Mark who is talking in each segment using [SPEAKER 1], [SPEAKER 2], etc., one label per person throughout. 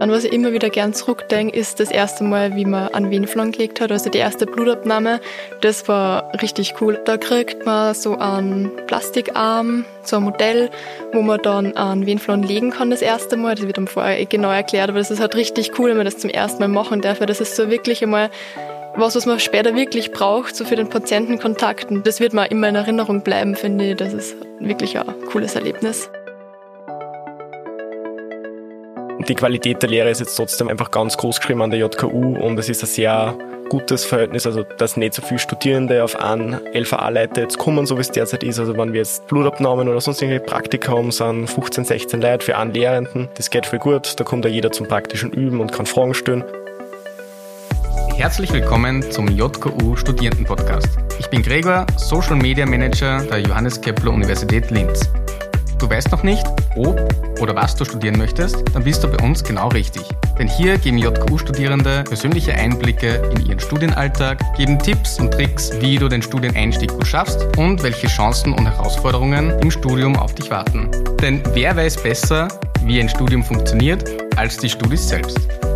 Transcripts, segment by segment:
[SPEAKER 1] An was ich immer wieder gern zurückdenke, ist das erste Mal, wie man an Venenflon gelegt hat, also die erste Blutabnahme. Das war richtig cool. Da kriegt man so einen Plastikarm, so ein Modell, wo man dann an Venenflon legen kann das erste Mal. Das wird dann vorher genau erklärt, aber das ist halt richtig cool, wenn man das zum ersten Mal machen darf. Das ist so wirklich einmal was man später wirklich braucht, so für den Patientenkontakt. Und das wird mir immer in Erinnerung bleiben, finde ich. Das ist wirklich ein cooles Erlebnis.
[SPEAKER 2] Die Qualität der Lehre ist jetzt trotzdem einfach ganz groß geschrieben an der JKU und es ist ein sehr gutes Verhältnis, also dass nicht so viele Studierende auf einen LVA-Leiter jetzt kommen, so wie es derzeit ist. Also wenn wir jetzt Blutabnahmen oder sonst irgendwelche Praktika haben, sind 15, 16 Leute für einen Lehrenden. Das geht voll gut, da kommt ja jeder zum praktischen Üben und kann Fragen stellen.
[SPEAKER 3] Herzlich willkommen zum JKU Studierendenpodcast. Ich bin Gregor, Social Media Manager der Johannes Kepler Universität Linz. Du weißt noch nicht, ob oder was du studieren möchtest, dann bist du bei uns genau richtig. Denn hier geben JKU-Studierende persönliche Einblicke in ihren Studienalltag, geben Tipps und Tricks, wie du den Studieneinstieg gut schaffst und welche Chancen und Herausforderungen im Studium auf dich warten. Denn wer weiß besser, wie ein Studium funktioniert, als die Studis selbst.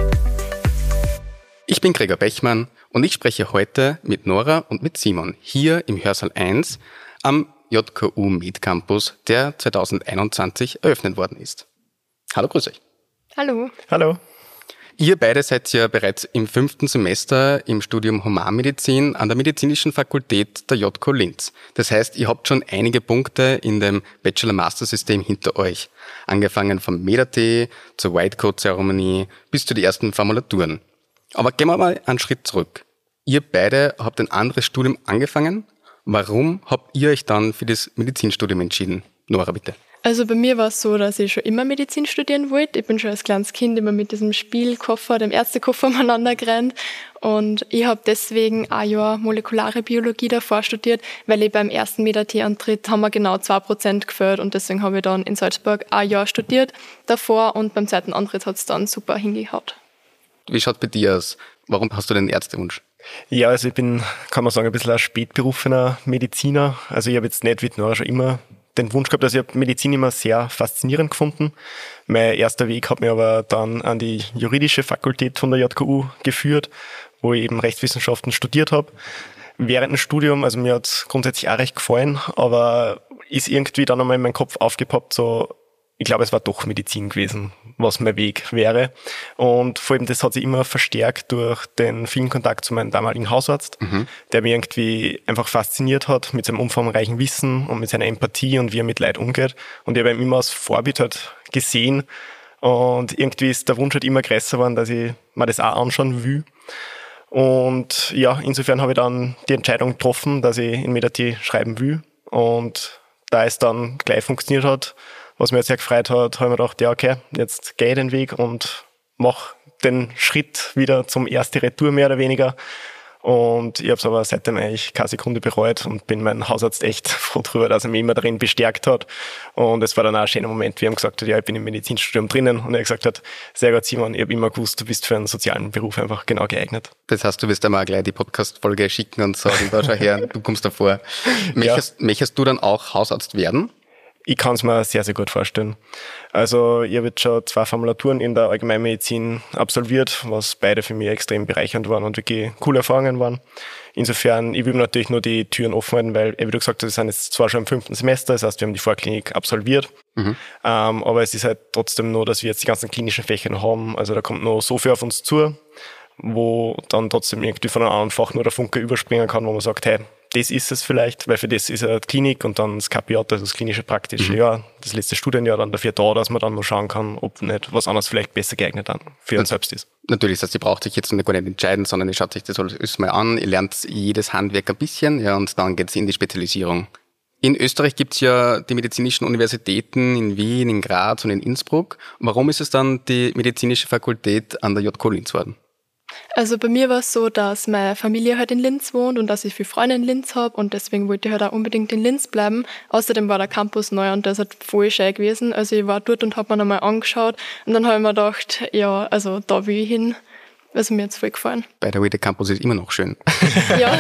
[SPEAKER 3] Ich bin Gregor Bechmann und ich spreche heute mit Nora und mit Simon hier im Hörsaal 1 am JKU Med Campus, der 2021 eröffnet worden ist. Hallo, grüß euch.
[SPEAKER 1] Hallo.
[SPEAKER 2] Hallo.
[SPEAKER 3] Ihr beide seid ja bereits im 5. Semester im Studium Humanmedizin an der Medizinischen Fakultät der JKU Linz. Das heißt, ihr habt schon einige Punkte in dem Bachelor-Master-System hinter euch. Angefangen vom Med-AT zur Whitecode-Zeremonie bis zu den ersten Formulaturen. Aber gehen wir mal einen Schritt zurück. Ihr beide habt ein anderes Studium angefangen. Warum habt ihr euch dann für das Medizinstudium entschieden? Nora, bitte.
[SPEAKER 1] Also bei mir war es so, dass ich schon immer Medizin studieren wollte. Ich bin schon als kleines Kind immer mit diesem Spielkoffer, dem Ärztekoffer umeinander gerannt. Und ich habe deswegen ein Jahr molekulare Biologie davor studiert, weil ich beim ersten Med-AT-Antritt haben wir genau 2% gefällt. Und deswegen habe ich dann in Salzburg ein Jahr studiert davor und beim zweiten Antritt hat es dann super hingehaut.
[SPEAKER 3] Wie schaut bei dir aus? Warum hast du den Ärztewunsch?
[SPEAKER 2] Ja, also ich bin, kann man sagen, ein bisschen ein spätberufener Mediziner. Also ich habe jetzt nicht wie Nora schon immer den Wunsch gehabt, also ich habe Medizin immer sehr faszinierend gefunden. Mein erster Weg hat mich aber dann an die juridische Fakultät von der JKU geführt, wo ich eben Rechtswissenschaften studiert habe. Während dem Studium, also mir hat es grundsätzlich auch recht gefallen, aber ist irgendwie dann einmal in meinen Kopf aufgepoppt, so, ich glaube, es war doch Medizin gewesen, was mein Weg wäre. Und vor allem das hat sich immer verstärkt durch den vielen Kontakt zu meinem damaligen Hausarzt, der mich irgendwie einfach fasziniert hat mit seinem umfangreichen Wissen und mit seiner Empathie und wie er mit Leid umgeht. Und ich habe ihn immer als Vorbild halt gesehen. Und irgendwie ist der Wunsch halt immer größer geworden, dass ich mir das auch anschauen will. Und ja, insofern habe ich dann die Entscheidung getroffen, dass ich in Med-AT schreiben will. Und da es dann gleich funktioniert hat, was mir jetzt sehr gefreut hat, habe ich mir gedacht, ja okay, jetzt gehe ich den Weg und mache den Schritt wieder zum erste Retour mehr oder weniger. Und ich habe es aber seitdem eigentlich keine Sekunde bereut und bin meinem Hausarzt echt froh drüber, dass er mich immer darin bestärkt hat. Und es war dann auch ein schöner Moment, wie er gesagt hat, ja, ich bin im Medizinstudium drinnen. Und er gesagt hat, sehr gut Simon, ich habe immer gewusst, du bist für einen sozialen Beruf einfach genau geeignet.
[SPEAKER 3] Das heißt, du wirst einmal gleich die Podcast-Folge schicken und sagen, da schau her, du kommst davor. Möchtest du dann auch Hausarzt werden?
[SPEAKER 2] Ich kann es mir sehr, sehr gut vorstellen. Also ich habe jetzt schon 2 Formulaturen in der Allgemeinmedizin absolviert, was beide für mich extrem bereichernd waren und wirklich coole Erfahrungen waren. Insofern, ich will mir natürlich nur die Türen offen halten, weil, wie du gesagt hast, wir sind jetzt zwar schon im 5. Semester, das heißt, wir haben die Vorklinik absolviert, aber es ist halt trotzdem nur, dass wir jetzt die ganzen klinischen Fächer noch haben. Also da kommt noch so viel auf uns zu, wo dann trotzdem irgendwie von einem anderen Fach nur der Funke überspringen kann, wo man sagt, hey, das ist es vielleicht, weil für das ist ja Klinik und dann das KPJ, also das klinische praktische Jahr, das letzte Studienjahr dann dafür da, dass man dann mal schauen kann, ob nicht was anderes vielleicht besser geeignet dann für uns selbst ist.
[SPEAKER 3] Natürlich, das heißt, ihr braucht sich jetzt gar nicht entscheiden, sondern ihr schaut sich das alles mal an, ihr lernt jedes Handwerk ein bisschen, ja, und dann geht's in die Spezialisierung. In Österreich gibt's ja die medizinischen Universitäten in Wien, in Graz und in Innsbruck. Warum ist es dann die medizinische Fakultät an der JKU Linz worden?
[SPEAKER 1] Also bei mir war es so, dass meine Familie halt in Linz wohnt und dass ich viele Freunde in Linz habe und deswegen wollte ich halt auch unbedingt in Linz bleiben. Außerdem war der Campus neu und der ist halt voll schön gewesen. Also ich war dort und habe mir nochmal angeschaut und dann habe ich mir gedacht, ja, also da will ich hin. Also mir hat es voll gefallen.
[SPEAKER 3] By the way, der Campus ist immer noch schön.
[SPEAKER 1] Ja.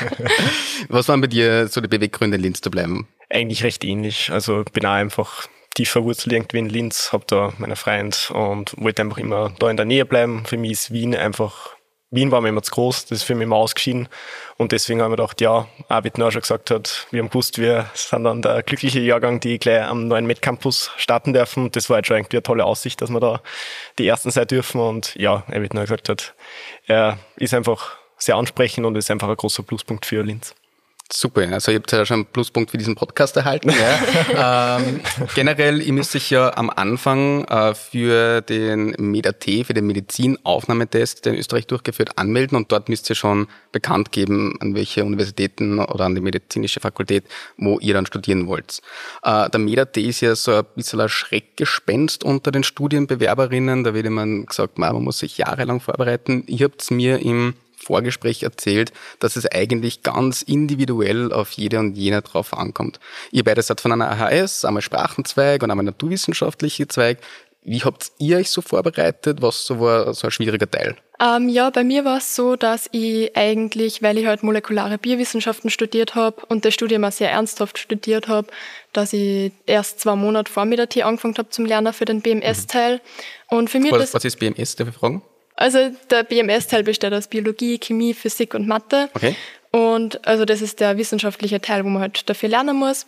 [SPEAKER 3] Was waren bei dir so die Beweggründe, in Linz zu bleiben?
[SPEAKER 2] Eigentlich recht ähnlich. Also ich bin auch einfach tief verwurzelt irgendwie in Linz, habe da meine Freund und wollte einfach immer da in der Nähe bleiben. Für mich ist Wien war mir immer zu groß, das ist für mich immer ausgeschieden. Und deswegen haben wir gedacht, ja, auch wie Noah schon gesagt hat, wir haben gewusst, wir sind dann der glückliche Jahrgang, die gleich am neuen Med-Campus starten dürfen. Das war jetzt schon irgendwie eine tolle Aussicht, dass wir da die Ersten sein dürfen. Und ja, wie Noah gesagt hat, er ist einfach sehr ansprechend und ist einfach ein großer Pluspunkt für Linz.
[SPEAKER 3] Super, also ihr habt ja schon einen Pluspunkt für diesen Podcast erhalten. Ja. Generell, ihr müsst euch ja am Anfang für den MedAT, für den Medizinaufnahmetest, der in Österreich durchgeführt, anmelden und dort müsst ihr schon bekannt geben, an welche Universitäten oder an die medizinische Fakultät, wo ihr dann studieren wollt. Der MedAT ist ja so ein bisschen ein Schreckgespenst unter den Studienbewerberinnen. Da wird immer gesagt, man muss sich jahrelang vorbereiten. Ihr habt es mir im Vorgespräch erzählt, dass es eigentlich ganz individuell auf jede und jene drauf ankommt. Ihr beide seid von einer AHS, einmal Sprachenzweig und einmal naturwissenschaftliche Zweig. Wie habt ihr euch so vorbereitet? Was so war so ein schwieriger Teil?
[SPEAKER 1] Ja, bei mir war es so, dass ich eigentlich, weil ich halt molekulare Biowissenschaften studiert habe und das Studium auch sehr ernsthaft studiert habe, dass ich erst 2 Monate vor MedAT angefangen habe zum Lernen für den BMS-Teil. Und für mich
[SPEAKER 3] was ist BMS, darf ich fragen?
[SPEAKER 1] Also der BMS-Teil besteht aus Biologie, Chemie, Physik und Mathe.
[SPEAKER 3] Okay.
[SPEAKER 1] Und also das ist der wissenschaftliche Teil, wo man halt dafür lernen muss.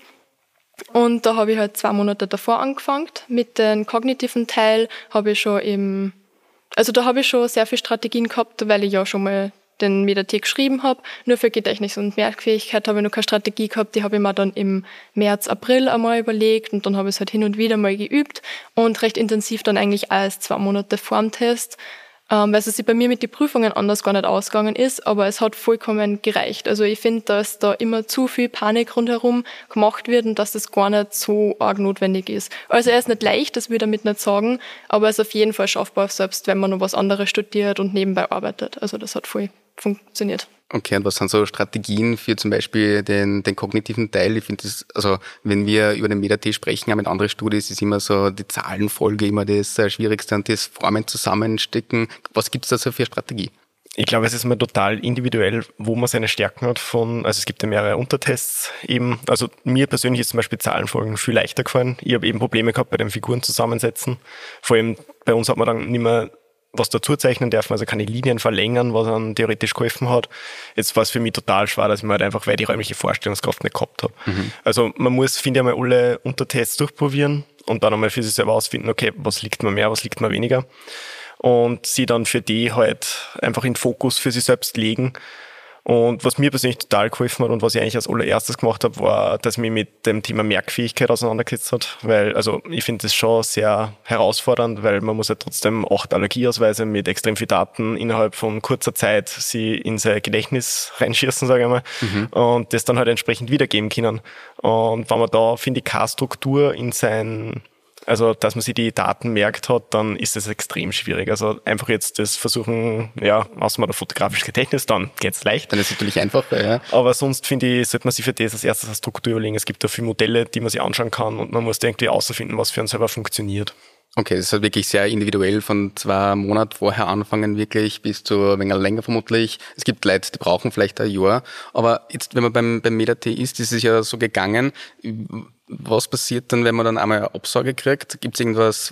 [SPEAKER 1] Und da habe ich halt 2 Monate davor angefangen. Mit dem kognitiven Teil habe ich schon da habe ich schon sehr viele Strategien gehabt, weil ich ja schon mal den MedAT geschrieben habe. Nur für Gedächtnis und Merkfähigkeit habe ich noch keine Strategie gehabt. Die habe ich mir dann im März, April einmal überlegt und dann habe ich es halt hin und wieder mal geübt und recht intensiv dann eigentlich alles 2 Monate vor dem Test. Weil es sich bei mir mit den Prüfungen anders gar nicht ausgegangen ist, aber es hat vollkommen gereicht. Also ich finde, dass da immer zu viel Panik rundherum gemacht wird und dass das gar nicht so arg notwendig ist. Also er ist nicht leicht, das will ich damit nicht sagen, aber er ist auf jeden Fall schaffbar, selbst wenn man noch was anderes studiert und nebenbei arbeitet. Also das hat voll funktioniert.
[SPEAKER 3] Okay, und was sind so Strategien für zum Beispiel den kognitiven Teil? Ich finde das, also wenn wir über den MedAT sprechen, auch mit anderen Studien, ist immer so die Zahlenfolge immer das Schwierigste und das Formen zusammenstecken. Was gibt es da so für Strategie?
[SPEAKER 2] Ich glaube, es ist mal total individuell, wo man seine Stärken hat also es gibt ja mehrere Untertests eben. Also mir persönlich ist zum Beispiel Zahlenfolgen viel leichter gefallen. Ich habe eben Probleme gehabt bei den Figuren zusammensetzen. Vor allem bei uns hat man dann nicht mehr was dazu zeichnen dürfen, also keine Linien verlängern, was dann theoretisch geholfen hat. Jetzt war es für mich total schwer, dass ich mir halt einfach, weil ich die räumliche Vorstellungskraft nicht gehabt habe. Also man muss, finde ich, einmal alle Untertests durchprobieren und dann einmal für sich selber ausfinden, okay, was liegt mir mehr, was liegt mir weniger. Und sie dann für die halt einfach in den Fokus für sich selbst legen. Und was mir persönlich total geholfen hat und was ich eigentlich als allererstes gemacht habe, war, dass ich mich mit dem Thema Merkfähigkeit auseinandergesetzt hat. Weil, also ich finde das schon sehr herausfordernd, weil man muss ja trotzdem 8 Allergieausweise mit extrem viel Daten innerhalb von kurzer Zeit sie in sein Gedächtnis reinschießen, sage ich mal, und das dann halt entsprechend wiedergeben können. Und wenn man da, finde ich, keine Struktur also, dass man sich die Daten merkt hat, dann ist das extrem schwierig. Also, einfach jetzt das versuchen, ja, außer man da fotografisches Gedächtnis, dann geht's leicht.
[SPEAKER 3] Dann ist es natürlich einfacher, ja.
[SPEAKER 2] Aber sonst, finde ich, sollte man sich für das als erstes eine Struktur überlegen. Es gibt da viele Modelle, die man sich anschauen kann und man muss da irgendwie herausfinden, was für einen selber funktioniert.
[SPEAKER 3] Okay, das ist halt wirklich sehr individuell, von 2 Monaten vorher anfangen wirklich bis zu ein wenig länger vermutlich. Es gibt Leute, die brauchen vielleicht ein Jahr. Aber jetzt, wenn man beim MedAT ist es ja so gegangen. Was passiert dann, wenn man dann einmal eine Absage kriegt? Gibt es irgendwas,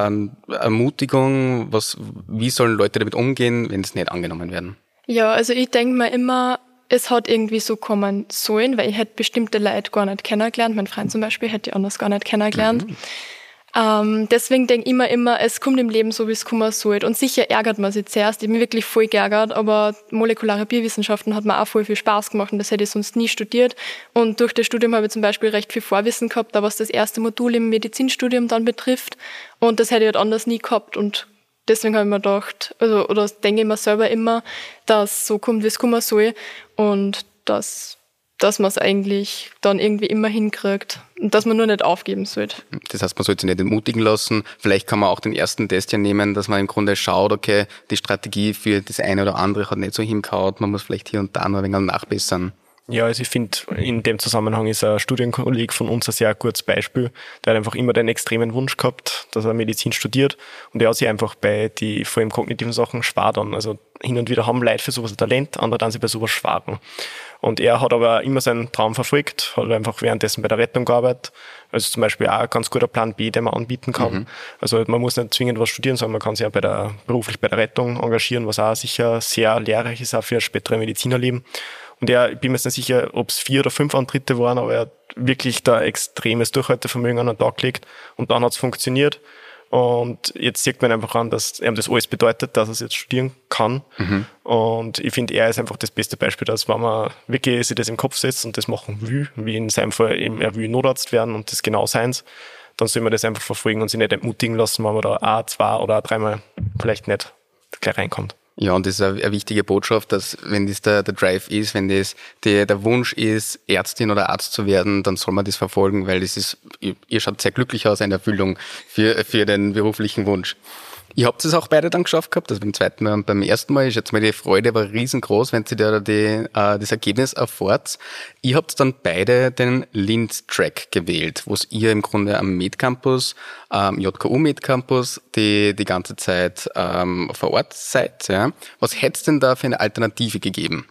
[SPEAKER 3] Ermutigung? Wie sollen Leute damit umgehen, wenn es nicht angenommen werden?
[SPEAKER 1] Ja, also ich denke mir immer, es hat irgendwie so kommen sollen, weil ich hätte bestimmte Leute gar nicht kennengelernt. Mein Freund zum Beispiel hätte ich anders gar nicht kennengelernt. Deswegen denke ich immer, es kommt im Leben so, wie es kommen soll. Und sicher ärgert man sich zuerst. Ich bin wirklich voll geärgert, aber molekulare Biowissenschaften hat mir auch voll viel Spaß gemacht und das hätte ich sonst nie studiert. Und durch das Studium habe ich zum Beispiel recht viel Vorwissen gehabt, da was das erste Modul im Medizinstudium dann betrifft. Und das hätte ich halt anders nie gehabt. Und deswegen habe ich mir gedacht, oder denke ich mir selber immer, dass so kommt, wie es kommen soll. Und dass man es eigentlich dann irgendwie immer hinkriegt und dass man nur nicht aufgeben sollte.
[SPEAKER 3] Das heißt, man sollte sich nicht entmutigen lassen. Vielleicht kann man auch den ersten Test ja nehmen, dass man im Grunde schaut, okay, die Strategie für das eine oder andere hat nicht so hingehauen, man muss vielleicht hier und da noch ein wenig nachbessern.
[SPEAKER 2] Ja, also ich finde, in dem Zusammenhang ist ein Studienkolleg von uns ein sehr gutes Beispiel. Der hat einfach immer den extremen Wunsch gehabt, dass er Medizin studiert, und er hat sich einfach bei die vor allem kognitiven Sachen schwer dann. Also hin und wieder haben Leute für sowas ein Talent, andere dann sich bei sowas schwagen. Und er hat aber immer seinen Traum verfolgt, hat einfach währenddessen bei der Rettung gearbeitet. Also zum Beispiel auch ein ganz guter Plan B, den man anbieten kann. Also man muss nicht zwingend was studieren, sondern man kann sich auch beruflich bei der Rettung engagieren, was auch sicher sehr lehrreich ist, auch für das spätere Medizinerleben. Und ich bin mir jetzt nicht sicher, ob es 4 oder 5 Antritte waren, aber er hat wirklich da extremes Durchhaltevermögen an den Tag gelegt. Und dann hat es funktioniert. Und jetzt sieht man einfach an, dass ihm das alles bedeutet, dass er es jetzt studieren kann. Und ich finde, er ist einfach das beste Beispiel, dass wenn man wirklich sich das im Kopf setzt und das machen will, wie in seinem Fall eben, er will Notarzt werden und das genau seins, dann soll man das einfach verfolgen und sich nicht entmutigen lassen, wenn man da auch 2 oder 3 Mal vielleicht nicht gleich reinkommt.
[SPEAKER 3] Ja, und das ist eine wichtige Botschaft, dass wenn das der Drive ist, wenn das der Wunsch ist, Ärztin oder Arzt zu werden, dann soll man das verfolgen, weil das ist, ihr schaut sehr glücklich aus, eine Erfüllung für den beruflichen Wunsch. Ihr habt es auch beide dann geschafft gehabt, also beim zweiten Mal und beim ersten Mal ist jetzt mal die Freude aber riesengroß, wenn ihr das Ergebnis erfahrt. Ihr habt dann beide den Linz-Track gewählt, wo ihr im Grunde am Medcampus, JKU Medcampus, die ganze Zeit vor Ort seid. Ja. Was hätte es denn da für eine Alternative gegeben?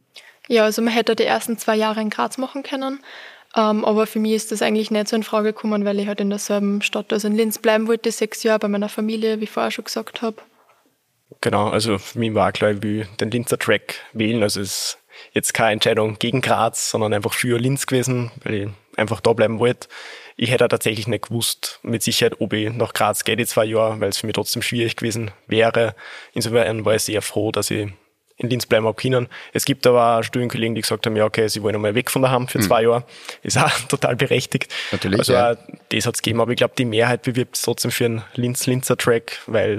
[SPEAKER 1] Ja, also man hätte die ersten 2 Jahre in Graz machen können. Aber für mich ist das eigentlich nicht so in Frage gekommen, weil ich halt in derselben Stadt, also in Linz bleiben wollte, 6 Jahre bei meiner Familie, wie ich vorher schon gesagt habe.
[SPEAKER 2] Genau, also für mich war klar, ich will den Linzer Track wählen. Also es ist jetzt keine Entscheidung gegen Graz, sondern einfach für Linz gewesen, weil ich einfach da bleiben wollte. Ich hätte tatsächlich nicht gewusst, mit Sicherheit, ob ich nach Graz gehe die 2 Jahre, weil es für mich trotzdem schwierig gewesen wäre. Insofern war ich sehr froh, dass ich in Linz bleiben habe können. Es gibt aber auch Studienkollegen, die gesagt haben, ja okay, sie wollen einmal weg von daheim für 2 Jahre. Ist auch total berechtigt.
[SPEAKER 3] Natürlich,
[SPEAKER 2] also
[SPEAKER 3] ja.
[SPEAKER 2] auch das hat es gegeben, aber ich glaube, die Mehrheit bewirbt es trotzdem für einen Linzer Track, weil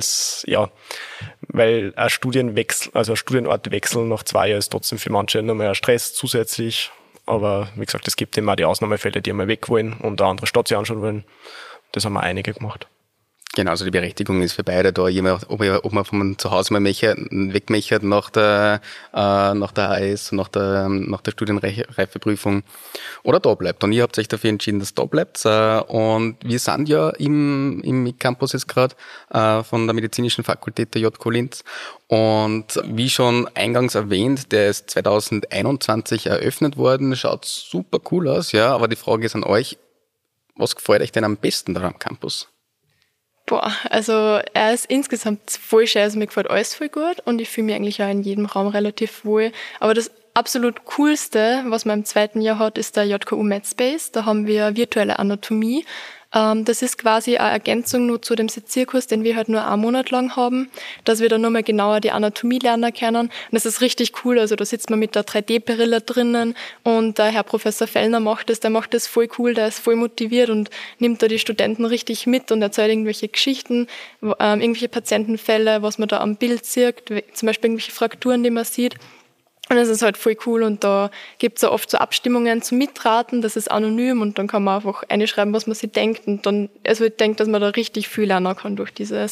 [SPEAKER 2] ein Studienwechsel, also ein Studienortwechsel nach 2 Jahren ist trotzdem für manche nochmal ein Stress zusätzlich. Aber wie gesagt, es gibt immer auch die Ausnahmefälle, die einmal weg wollen und eine andere Stadt sich anschauen wollen. Das haben wir einige gemacht.
[SPEAKER 3] Genau, also die Berechtigung ist für beide da, ob man von zu Hause mal wegmechert nach der AS, nach der Studienreifeprüfung oder da bleibt. Und ihr habt euch dafür entschieden, dass da bleibt. Und wir sind ja im Campus jetzt gerade von der Medizinischen Fakultät der JKU Linz. Und wie schon eingangs erwähnt, der ist 2021 eröffnet worden, schaut super cool aus, ja. Aber die Frage ist an euch, was gefällt euch denn am besten da am Campus?
[SPEAKER 1] Also er ist insgesamt voll schön, also mir gefällt alles voll gut und ich fühle mich eigentlich auch in jedem Raum relativ wohl. Aber das absolut Coolste, was man im 2. Jahr hat, ist der JKU MedSpace. Da haben wir virtuelle Anatomie. Das ist quasi eine Ergänzung nur zu dem Sezierkurs, den wir halt nur 1 Monat lang haben, dass wir dann nochmal genauer die Anatomie lernen können. Und das ist richtig cool. Also da sitzt man mit der 3D-Brille drinnen und der Herr Professor Fellner der macht das voll cool, der ist voll motiviert und nimmt da die Studenten richtig mit und erzählt irgendwelche Geschichten, irgendwelche Patientenfälle, was man da am Bild sieht, zum Beispiel irgendwelche Frakturen, die man sieht. Und das ist halt voll cool und da gibt's ja oft so Abstimmungen zum Mitraten, das ist anonym und dann kann man einfach einschreiben, was man sich denkt und dann, also ich denke, dass man da richtig viel lernen kann durch diese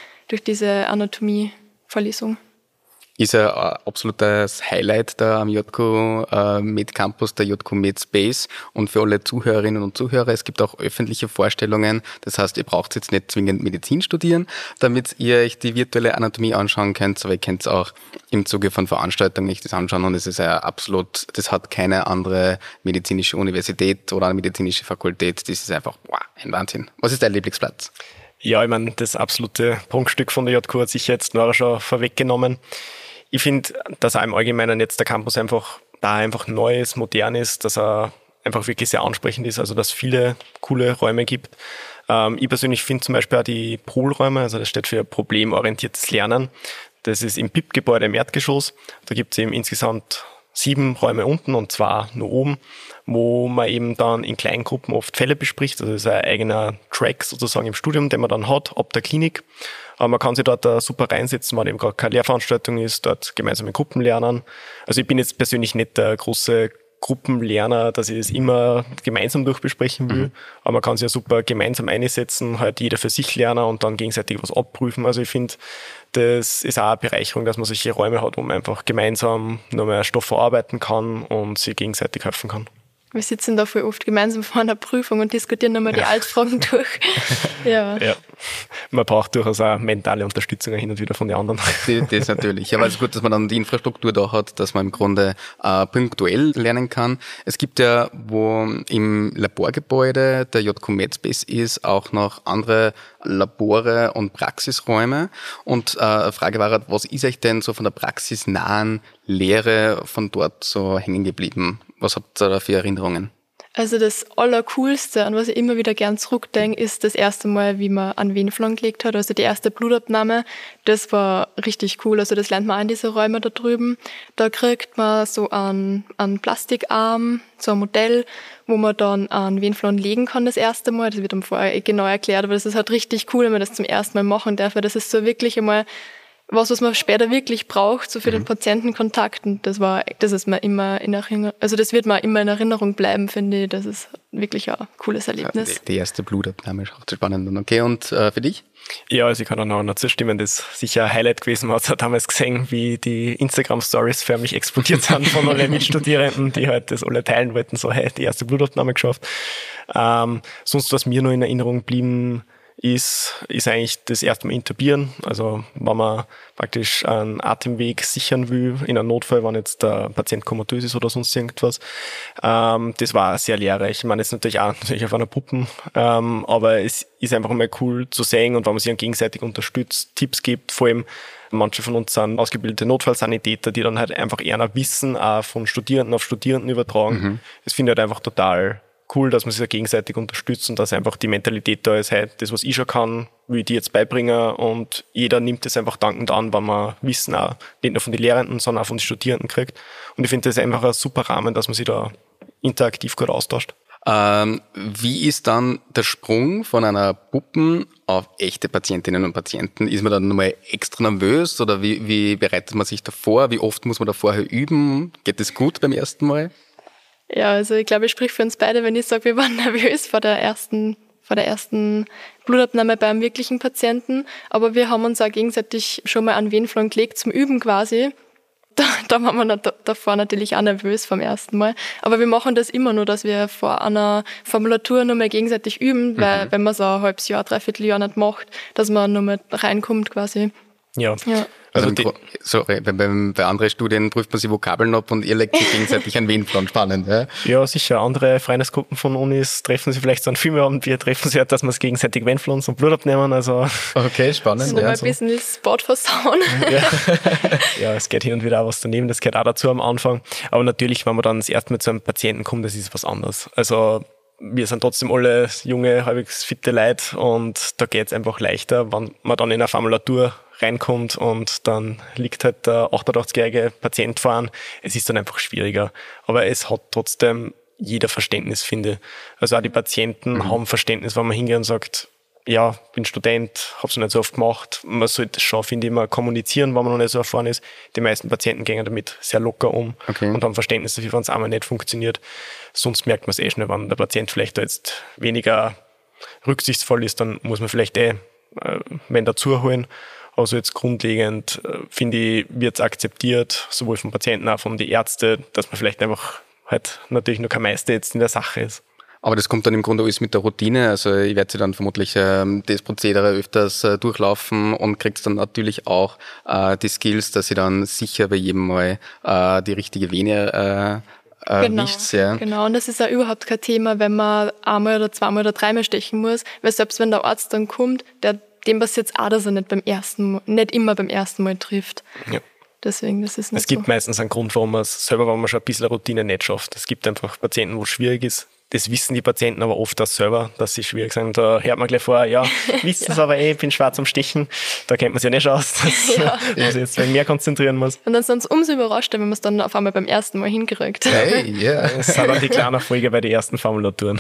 [SPEAKER 1] Anatomie-Vorlesung.
[SPEAKER 3] Ist ein absolutes Highlight da am JKU Medcampus, der JKU MedSpace. Und für alle Zuhörerinnen und Zuhörer, es gibt auch öffentliche Vorstellungen. Das heißt, ihr braucht jetzt nicht zwingend Medizin studieren, damit ihr euch die virtuelle Anatomie anschauen könnt, aber ihr könnt es auch im Zuge von Veranstaltungen euch das anschauen. Und es ist absolut, das hat keine andere medizinische Universität oder eine medizinische Fakultät. Das ist einfach ein Wahnsinn. Was ist dein Lieblingsplatz?
[SPEAKER 2] Ja, ich meine, das absolute Prunkstück von der JKU hat sich jetzt Nora schon vorweggenommen. Ich finde, dass auch im Allgemeinen jetzt der Campus einfach neu ist, modern ist, dass er einfach wirklich sehr ansprechend ist, also dass es viele coole Räume gibt. Ich persönlich finde zum Beispiel auch die Polräume, also das steht für problemorientiertes Lernen. Das ist im BIP-Gebäude im Erdgeschoss. Da gibt es eben insgesamt 7 Räume unten und 2 nur oben, wo man eben dann in kleinen Gruppen oft Fälle bespricht. Also das ist ein eigener Track sozusagen im Studium, den man dann hat, ab der Klinik. Aber man kann sich dort super reinsetzen, wenn eben gerade keine Lehrveranstaltung ist, dort gemeinsam in Gruppen lernen. Also ich bin jetzt persönlich nicht der große Gruppenlerner, dass ich es immer gemeinsam durchbesprechen will. Aber man kann sich ja super gemeinsam einsetzen, halt jeder für sich lernen und dann gegenseitig was abprüfen. Also ich finde, das ist auch eine Bereicherung, dass man solche Räume hat, wo man einfach gemeinsam nochmal Stoff verarbeiten kann und sich gegenseitig helfen kann.
[SPEAKER 1] Wir sitzen da voll oft gemeinsam vor einer Prüfung und diskutieren nochmal die Altfragen durch. Ja.
[SPEAKER 2] Man braucht durchaus auch mentale Unterstützung hin und wieder von den anderen.
[SPEAKER 3] Das natürlich. Aber es ist gut, dass man dann die Infrastruktur da hat, dass man im Grunde punktuell lernen kann. Es gibt ja, wo im Laborgebäude der JQ Medspace ist, auch noch andere Labore und Praxisräume. Und eine Frage war, was ist euch denn so von der praxisnahen Lehre von dort so hängen geblieben? Was habt ihr da für Erinnerungen?
[SPEAKER 1] Also das Allercoolste, an was ich immer wieder gern zurückdenke, ist das erste Mal, wie man an Venenflon gelegt hat, also die erste Blutabnahme. Das war richtig cool, also das lernt man auch in diese Räume da drüben. Da kriegt man so einen Plastikarm, so ein Modell, wo man dann an Venenflon legen kann das erste Mal. Das wird dann vorher genau erklärt, aber das ist halt richtig cool, wenn man das zum ersten Mal machen darf, weil das ist so wirklich einmal was man später wirklich braucht, so für den Patientenkontakt. Und das ist mir immer in Erinnerung, also das wird mir immer in Erinnerung bleiben, finde ich. Das ist wirklich ein cooles Erlebnis.
[SPEAKER 3] Die erste Blutabnahme ist auch zu spannend. Okay, und für dich?
[SPEAKER 2] Ja, also ich kann auch noch zustimmen, das ist sicher ein Highlight gewesen. Man hat ja damals gesehen, wie die Instagram-Stories für mich explodiert sind von allen Mitstudierenden, die halt das alle teilen wollten, so, hey, die erste Blutabnahme geschafft. Sonst, was mir noch in Erinnerung geblieben ist eigentlich das erste Mal intubieren. Also wenn man praktisch einen Atemweg sichern will in einem Notfall, wenn jetzt der Patient komatös ist oder sonst irgendwas. Das war sehr lehrreich. Ich meine, jetzt natürlich auch auf einer Puppen, aber es ist einfach mal cool zu sehen und wenn man sich dann gegenseitig unterstützt, Tipps gibt, vor allem manche von uns sind ausgebildete Notfallsanitäter, die dann halt einfach eher Wissen auch von Studierenden auf Studierenden übertragen. Das finde ich halt einfach total cool, dass man sich da gegenseitig unterstützt und dass einfach die Mentalität da ist, hey, das, was ich schon kann, will ich dir jetzt beibringen und jeder nimmt das einfach dankend an, wenn man Wissen auch nicht nur von den Lehrenden, sondern auch von den Studierenden kriegt. Und ich finde das einfach ein super Rahmen, dass man sich da interaktiv gut austauscht.
[SPEAKER 3] Wie ist dann der Sprung von einer Puppen auf echte Patientinnen und Patienten? Ist man dann nochmal extra nervös oder wie bereitet man sich da vor? Wie oft muss man da vorher üben? Geht das gut beim ersten Mal?
[SPEAKER 1] Ja, also ich glaube, ich spreche für uns beide, wenn ich sage, wir waren nervös vor der ersten Blutabnahme beim wirklichen Patienten. Aber wir haben uns auch gegenseitig schon mal an Venenflon gelegt zum Üben quasi. Da waren wir davor natürlich auch nervös vom ersten Mal. Aber wir machen das immer nur, dass wir vor einer Formulatur nur mal gegenseitig üben, weil wenn man so ein halbes Jahr, dreiviertel Jahr nicht macht, dass man nur mal reinkommt quasi.
[SPEAKER 2] Ja.
[SPEAKER 3] Also bei anderen Studien prüft man sich Vokabeln ab und ihr legt sich gegenseitig an Venenflon. Spannend, ja?
[SPEAKER 2] Ja, sicher. Andere Freundesgruppen von Unis treffen sich vielleicht so an Filmeabend, wir treffen sich halt, dass wir es gegenseitig Venenflons und Blut abnehmen. Also
[SPEAKER 3] okay, spannend.
[SPEAKER 1] So ja, ein bisschen das Sport versauen.
[SPEAKER 2] Ja, es geht hin und wieder auch was daneben, das gehört auch dazu am Anfang. Aber natürlich, wenn man dann das erste Mal zu einem Patienten kommt, das ist was anderes. Also wir sind trotzdem alle junge, halbwegs fitte Leute und da geht's einfach leichter, wenn man dann in eine Formulatur reinkommt und dann liegt halt der 88-jährige Patient vor einem. Es ist dann einfach schwieriger. Aber es hat trotzdem jeder Verständnis, finde ich. Also auch die Patienten haben Verständnis, wenn man hingeht und sagt, ja, bin Student, hab's noch nicht so oft gemacht. Man sollte schon, finde ich, immer kommunizieren, wenn man noch nicht so erfahren ist. Die meisten Patienten gehen damit sehr locker um und haben Verständnis dafür, wenn es einmal nicht funktioniert. Sonst merkt man es schnell, wenn der Patient vielleicht da jetzt weniger rücksichtsvoll ist, dann muss man vielleicht wenn dazu holen. Also jetzt grundlegend, finde ich, wird es akzeptiert, sowohl vom Patienten als auch von den Ärzten, dass man vielleicht einfach halt natürlich nur kein Meister jetzt in der Sache ist.
[SPEAKER 3] Aber das kommt dann im Grunde alles mit der Routine. Also ich werde sie dann vermutlich das Prozedere öfters durchlaufen und kriegt dann natürlich auch die Skills, dass sie dann sicher bei jedem Mal die richtige Vene erwischt.
[SPEAKER 1] Genau, und das ist ja überhaupt kein Thema, wenn man einmal oder zweimal oder dreimal stechen muss, weil selbst wenn der Arzt dann kommt, dem passiert es auch, dass er nicht immer beim ersten Mal trifft. Ja. Deswegen, das ist nicht
[SPEAKER 2] Es gibt meistens einen Grund, warum man es selber, wenn man schon ein bisschen Routine nicht schafft. Es gibt einfach Patienten, wo es schwierig ist. Das wissen die Patienten aber oft auch selber, dass sie schwierig sind. Da hört man gleich vor, ja, wissen es aber ich bin schwarz am Stechen. Da kennt man sich ja nicht aus, dass man sich jetzt mehr konzentrieren muss.
[SPEAKER 1] Und dann sind sie umso überraschter, wenn man es dann auf einmal beim ersten Mal hinkriegt.
[SPEAKER 3] Hey, yeah.
[SPEAKER 2] Das sind dann die kleinen Erfolge bei den ersten Formulaturen.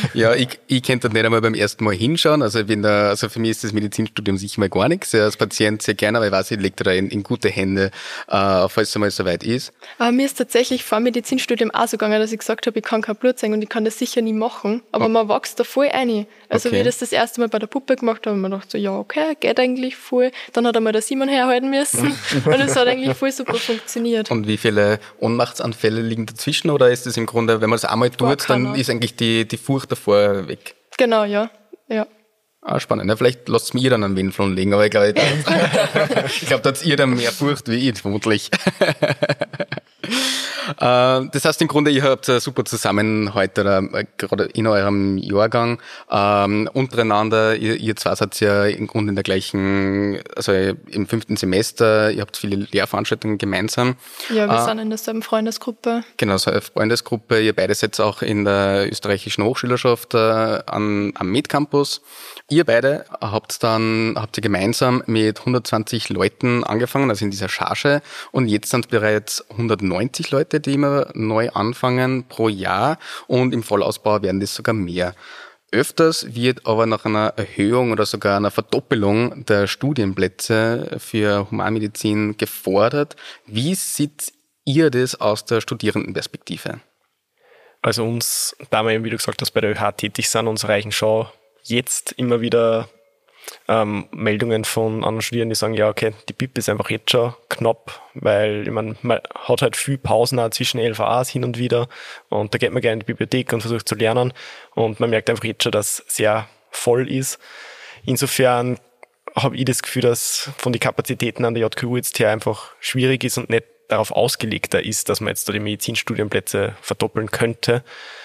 [SPEAKER 3] Ja, ich könnte nicht einmal beim ersten Mal hinschauen. Also für mich ist das Medizinstudium sicher mal gar nichts. Ja, als Patient sehr gerne, aber ich weiß, ich lege da in gute Hände, falls es einmal soweit ist.
[SPEAKER 1] Aber mir ist tatsächlich vor dem Medizinstudium auch so gegangen, dass ich gesagt habe, ich kann kein Blut zeigen und ich kann das sicher nie machen. Aber man wächst da voll rein. Also wie ich das erste Mal bei der Puppe gemacht habe, habe ich mir gedacht so, ja okay, geht eigentlich voll. Dann hat einmal der Simon herhalten müssen und es hat eigentlich voll super funktioniert.
[SPEAKER 3] Und wie viele Ohnmachtsanfälle liegen dazwischen? Oder ist es im Grunde, wenn man es einmal tut, dann ist eigentlich die Furcht davor weg?
[SPEAKER 1] Genau, ja.
[SPEAKER 3] Spannend. Ja, vielleicht lasst mir dann einen Venenflon legen, aber ich glaube, da habt ihr dann mehr Furcht wie ich, vermutlich. Das heißt im Grunde, ihr habt einen super Zusammenhalt gerade in eurem Jahrgang untereinander. Ihr zwei seid ja im Grunde in der gleichen, also im 5. Semester, ihr habt viele Lehrveranstaltungen gemeinsam.
[SPEAKER 1] Ja, wir sind in derselben Freundesgruppe.
[SPEAKER 3] Genau, so eine Freundesgruppe. Ihr beide seid auch in der österreichischen Hochschülerschaft am Med-Campus. Ihr beide habt ihr gemeinsam mit 120 Leuten angefangen, also in dieser Charge, und jetzt sind es bereits 190 Leute, die immer neu anfangen pro Jahr, und im Vollausbau werden das sogar mehr. Öfters wird aber nach einer Erhöhung oder sogar einer Verdoppelung der Studienplätze für Humanmedizin gefordert. Wie seht ihr das aus der Studierendenperspektive?
[SPEAKER 2] Also uns, da wir, wie du gesagt hast, bei der ÖH tätig sind, uns reichen schon jetzt immer wieder Meldungen von anderen Studierenden, die sagen, ja okay, die BIP ist einfach jetzt schon knapp, weil ich meine, man hat halt viel Pausen auch zwischen LVAs hin und wieder und da geht man gerne in die Bibliothek und versucht zu lernen und man merkt einfach jetzt schon, dass es sehr voll ist. Insofern habe ich das Gefühl, dass von den Kapazitäten an der JKU jetzt her einfach schwierig ist und nicht darauf ausgelegter ist, dass man jetzt da die Medizinstudienplätze verdoppeln könnte,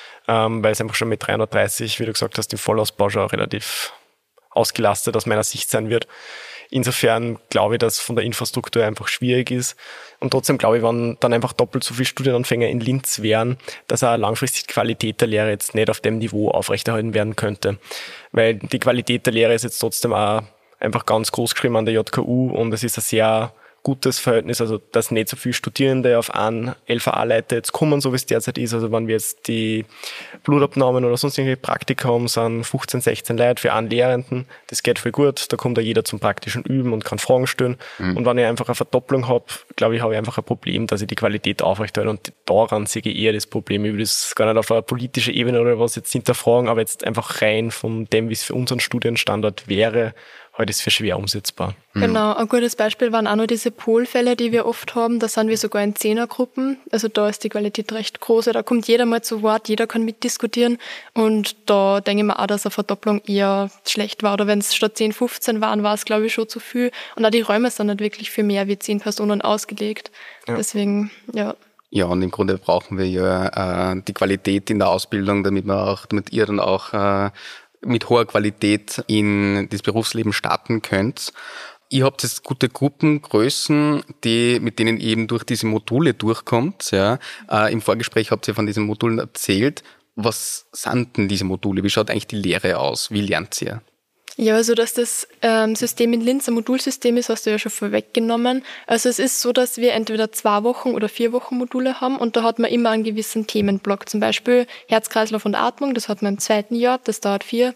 [SPEAKER 2] weil es einfach schon mit 330, wie du gesagt hast, im Vollausbau schon relativ ausgelastet aus meiner Sicht sein wird. Insofern glaube ich, dass von der Infrastruktur einfach schwierig ist. Und trotzdem glaube ich, wenn dann einfach doppelt so viele Studienanfänger in Linz wären, dass auch langfristig die Qualität der Lehre jetzt nicht auf dem Niveau aufrechterhalten werden könnte. Weil die Qualität der Lehre ist jetzt trotzdem auch einfach ganz groß geschrieben an der JKU und es ist ein sehr gutes Verhältnis, also dass nicht so viele Studierende auf einen LVA-Leiter jetzt kommen, so wie es derzeit ist. Also wenn wir jetzt die Blutabnahmen oder sonstige Praktika haben, sind 15, 16 Leute für einen Lehrenden. Das geht voll gut, da kommt ja jeder zum praktischen Üben und kann Fragen stellen. Und wenn ich einfach eine Verdopplung habe, glaube ich, habe ich einfach ein Problem, dass ich die Qualität aufrechterhalte. Und daran sehe ich eher das Problem. Ich will das gar nicht auf einer politischen Ebene oder was jetzt hinterfragen, aber jetzt einfach rein von dem, wie es für unseren Studienstandard wäre, heute ist für schwer umsetzbar.
[SPEAKER 1] Genau, ein gutes Beispiel waren auch noch diese Polfälle, die wir oft haben. Da sind wir sogar in 10er-Gruppen. Also da ist die Qualität recht groß. Da kommt jeder mal zu Wort, jeder kann mitdiskutieren. Und da denke ich mir auch, dass eine Verdopplung eher schlecht war. Oder wenn es statt 10, 15 waren, war es, glaube ich, schon zu viel. Und auch die Räume sind nicht wirklich für mehr wie 10 Personen ausgelegt. Ja. Deswegen, ja.
[SPEAKER 3] Ja, und im Grunde brauchen wir ja die Qualität in der Ausbildung, damit ihr dann auch mit hoher Qualität in das Berufsleben starten könnt. Ihr habt jetzt gute Gruppengrößen, mit denen ihr eben durch diese Module durchkommt. Ja. Im Vorgespräch habt ihr von diesen Modulen erzählt. Was sind denn diese Module? Wie schaut eigentlich die Lehre aus? Wie lernt ihr?
[SPEAKER 1] Ja, also dass das System in Linz ein Modulsystem ist, hast du ja schon vorweggenommen. Also es ist so, dass wir entweder 2 Wochen oder 4 Wochen Module haben und da hat man immer einen gewissen Themenblock. Zum Beispiel Herz, Kreislauf und Atmung, das hat man im 2. Jahr, das dauert 4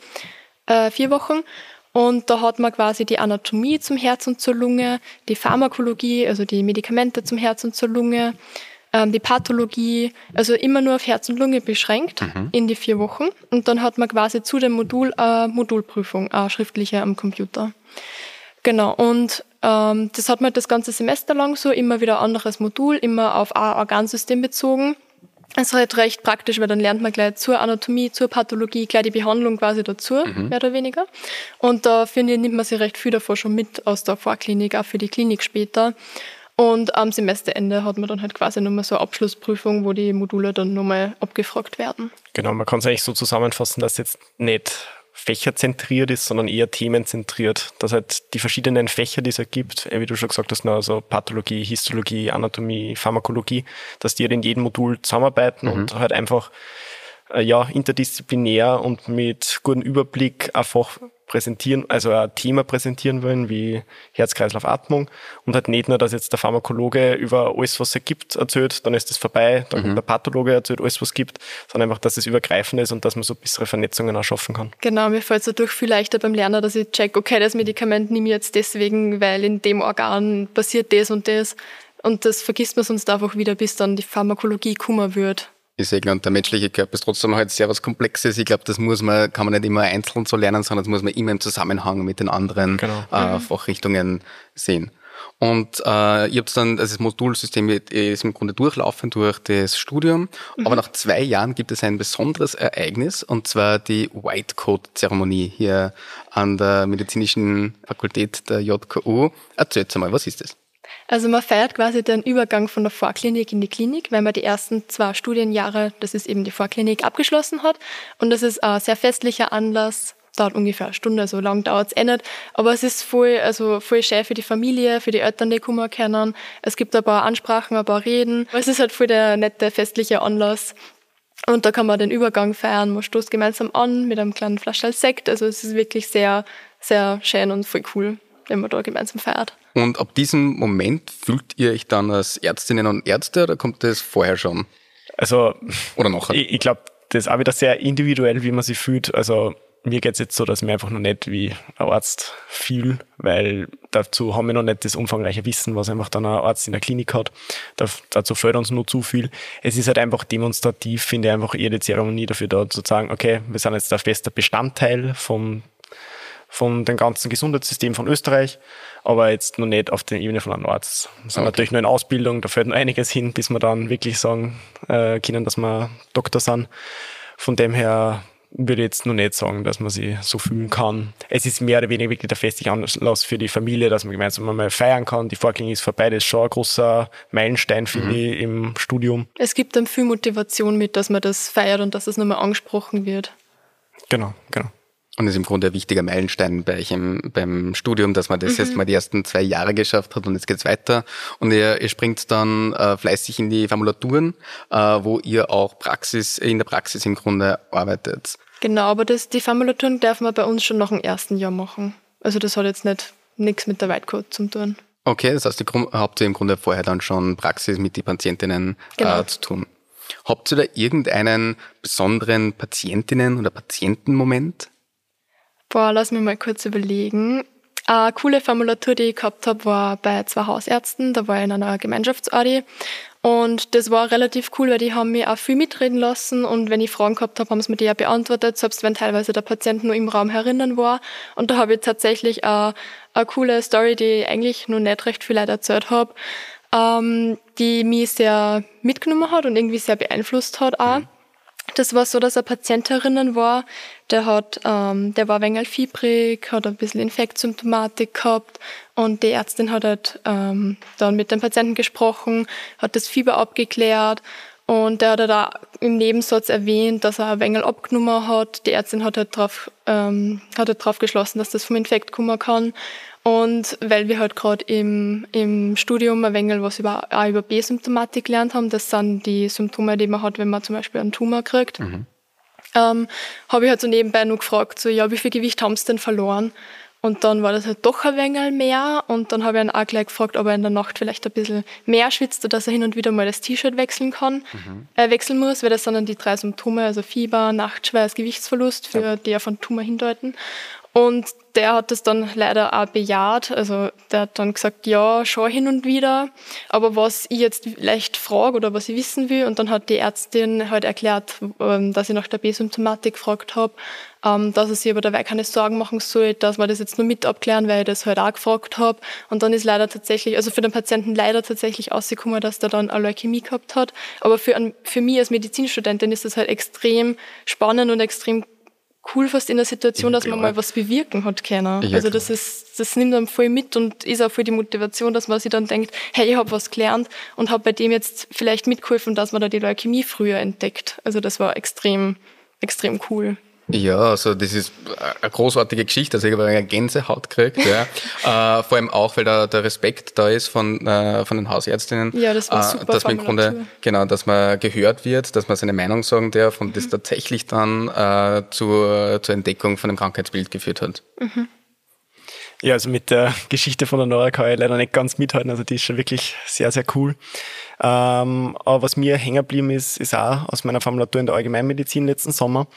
[SPEAKER 1] Wochen. Und da hat man quasi die Anatomie zum Herz und zur Lunge, die Pharmakologie, also die Medikamente zum Herz und zur Lunge, die Pathologie, also immer nur auf Herz und Lunge beschränkt in die 4 Wochen. Und dann hat man quasi zu dem Modul eine Modulprüfung, eine schriftliche am Computer. Genau, und das hat man das ganze Semester lang so, immer wieder ein anderes Modul, immer auf ein Organsystem bezogen. Das ist halt recht praktisch, weil dann lernt man gleich zur Anatomie, zur Pathologie, gleich die Behandlung quasi dazu, mehr oder weniger. Und da, finde ich, nimmt man sich recht viel davon schon mit aus der Vorklinik, auch für die Klinik später. Und am Semesterende hat man dann halt quasi nochmal so eine Abschlussprüfung, wo die Module dann nochmal abgefragt werden.
[SPEAKER 2] Genau, man kann es eigentlich so zusammenfassen, dass jetzt nicht fächerzentriert ist, sondern eher themenzentriert. Dass halt die verschiedenen Fächer, die es halt gibt, wie du schon gesagt hast, also Pathologie, Histologie, Anatomie, Pharmakologie, dass die halt in jedem Modul zusammenarbeiten und halt einfach interdisziplinär und mit gutem Überblick einfach präsentieren, also ein Thema präsentieren wollen, wie Herz-Kreislauf-Atmung und halt nicht nur, dass jetzt der Pharmakologe über alles, was es gibt, erzählt, dann ist das vorbei, dann kommt der Pathologe, erzählt alles, was es gibt, sondern einfach, dass es übergreifend ist und dass man so bessere Vernetzungen auch schaffen kann.
[SPEAKER 1] Genau, mir fällt es dadurch viel leichter beim Lernen, dass ich check, okay, das Medikament nehme ich jetzt deswegen, weil in dem Organ passiert das und das und das vergisst man sonst einfach wieder, bis dann die Pharmakologie kommen wird.
[SPEAKER 3] Ich sehe, und der menschliche Körper ist trotzdem halt sehr was Komplexes. Ich glaube, das kann man nicht immer einzeln so lernen, sondern das muss man immer im Zusammenhang mit den anderen Fachrichtungen sehen. Und ihr habt dann, das Modulsystem ist im Grunde durchlaufend durch das Studium, aber nach 2 Jahren gibt es ein besonderes Ereignis, und zwar die White Coat-Zeremonie hier an der Medizinischen Fakultät der JKU. Erzählt mal, was ist das?
[SPEAKER 1] Also man feiert quasi den Übergang von der Vorklinik in die Klinik, weil man die ersten 2 Studienjahre, das ist eben die Vorklinik, abgeschlossen hat. Und das ist ein sehr festlicher Anlass, dauert ungefähr 1 Stunde, so lang dauert es nicht. Aber es ist voll schön für die Familie, für die Eltern, die kommen können. Es gibt ein paar Ansprachen, ein paar Reden. Es ist halt voll der nette, festliche Anlass. Und da kann man den Übergang feiern. Man stoßt gemeinsam an mit einem kleinen Flaschel Sekt. Also es ist wirklich sehr, sehr schön und voll cool, wenn man da gemeinsam feiert.
[SPEAKER 3] Und ab diesem Moment fühlt ihr euch dann als Ärztinnen und Ärzte oder kommt das vorher schon?
[SPEAKER 2] Also,
[SPEAKER 3] oder nachher?
[SPEAKER 2] Ich glaube, das ist auch wieder sehr individuell, wie man sich fühlt. Also mir geht's jetzt so, dass ich mich einfach noch nicht wie ein Arzt fühle, weil dazu haben wir noch nicht das umfangreiche Wissen, was einfach dann ein Arzt in der Klinik hat. Dazu fällt uns nur zu viel. Es ist halt einfach demonstrativ, finde ich, einfach jede Zeremonie dafür da, zu sagen, okay, wir sind jetzt ein fester Bestandteil von dem ganzen Gesundheitssystem von Österreich, aber jetzt noch nicht auf der Ebene von einem Arzt. Wir sind natürlich noch in Ausbildung, da fällt noch einiges hin, bis wir dann wirklich sagen können, dass wir Doktor sind. Von dem her würde ich jetzt noch nicht sagen, dass man sich so fühlen kann. Es ist mehr oder weniger wirklich der festliche Anlass für die Familie, dass man gemeinsam mal feiern kann. Die Vorklinik ist vorbei, das ist schon ein großer Meilenstein, finde ich, im Studium.
[SPEAKER 1] Es gibt dann viel Motivation mit, dass man das feiert und dass das nochmal angesprochen wird.
[SPEAKER 2] Genau.
[SPEAKER 3] Und das ist im Grunde ein wichtiger Meilenstein bei euch beim Studium, dass man das jetzt mal die ersten 2 Jahre geschafft hat und jetzt geht's weiter. Und ihr springt dann fleißig in die Formulaturen, wo ihr auch in der Praxis im Grunde arbeitet.
[SPEAKER 1] Genau, aber die Formulaturen darf man bei uns schon nach dem 1. Jahr machen. Also das hat jetzt nichts mit der White Coat zu tun.
[SPEAKER 3] Okay, das heißt, ihr habt im Grunde vorher dann schon Praxis mit den Patientinnen zu tun. Habt ihr da irgendeinen besonderen Patientinnen- oder Patientenmoment?
[SPEAKER 1] Lass mich mal kurz überlegen. Eine coole Formulatur, die ich gehabt habe, war bei 2 Hausärzten. Da war ich in einer Gemeinschafts-AD. Und das war relativ cool, weil die haben mich auch viel mitreden lassen. Und wenn ich Fragen gehabt habe, haben sie mir die ja beantwortet, selbst wenn teilweise der Patient nur im Raum herinnen war. Und da habe ich tatsächlich eine coole Story, die ich eigentlich noch nicht recht viel Leute erzählt habe, die mich sehr mitgenommen hat und irgendwie sehr beeinflusst hat auch. Das war so, dass ein Patient herinnen war, der war ein wenig fiebrig, hat ein bisschen Infektsymptomatik gehabt und die Ärztin hat halt dann mit dem Patienten gesprochen, hat das Fieber abgeklärt und der hat halt auch im Nebensatz erwähnt, dass er ein wenig abgenommen hat. Die Ärztin hat halt drauf geschlossen, dass das vom Infekt kommen kann. Und weil wir halt gerade im Studium ein wenig was über B-Symptomatik gelernt haben, das sind die Symptome, die man hat, wenn man zum Beispiel einen Tumor kriegt, habe ich halt so nebenbei noch gefragt, so, ja, wie viel Gewicht haben sie denn verloren? Und dann war das halt doch ein wenig mehr und dann habe ich ihn auch gleich gefragt, ob er in der Nacht vielleicht ein bisschen mehr schwitzt, dass er hin und wieder mal das T-Shirt wechseln muss, weil das sind dann die 3 Symptome, also Fieber, Nachtschweiß, Gewichtsverlust, die ja von Tumor hindeuten. Und der hat das dann leider auch bejaht. Also der hat dann gesagt, ja, schon hin und wieder. Aber was ich jetzt leicht frage oder was ich wissen will, und dann hat die Ärztin halt erklärt, dass ich nach der B-Symptomatik gefragt habe, dass er sich aber dabei keine Sorgen machen soll, dass wir das jetzt nur mit abklären, weil ich das halt auch gefragt habe. Und dann ist leider tatsächlich, also für den Patienten leider tatsächlich rausgekommen, dass der dann eine Leukämie gehabt hat. Aber für mich als Medizinstudentin ist das halt extrem spannend und extrem cool fast in der Situation, dass man mal was bewirken hat können.
[SPEAKER 3] Ja,
[SPEAKER 1] also das nimmt einem voll mit und ist auch voll die Motivation, dass man sich dann denkt, hey, ich habe was gelernt und habe bei dem jetzt vielleicht mitgeholfen, dass man da die Leukämie früher entdeckt. Also das war extrem, extrem cool.
[SPEAKER 3] Ja, also das ist eine großartige Geschichte. Also ich habe eine Gänsehaut gekriegt. Ja. Vor allem auch, weil da der Respekt da ist von den Hausärztinnen.
[SPEAKER 1] Ja, das war super.
[SPEAKER 3] Dass man im Grunde, genau, dass man gehört wird, dass man seine Meinung sagen darf und das tatsächlich dann zur Entdeckung von einem Krankheitsbild geführt hat.
[SPEAKER 1] Mhm.
[SPEAKER 2] Ja, also mit der Geschichte von der Nora kann ich leider nicht ganz mithalten. Also die ist schon wirklich sehr, sehr cool. Aber was mir hängen geblieben ist auch aus meiner Formulatur in der Allgemeinmedizin letzten Sommer,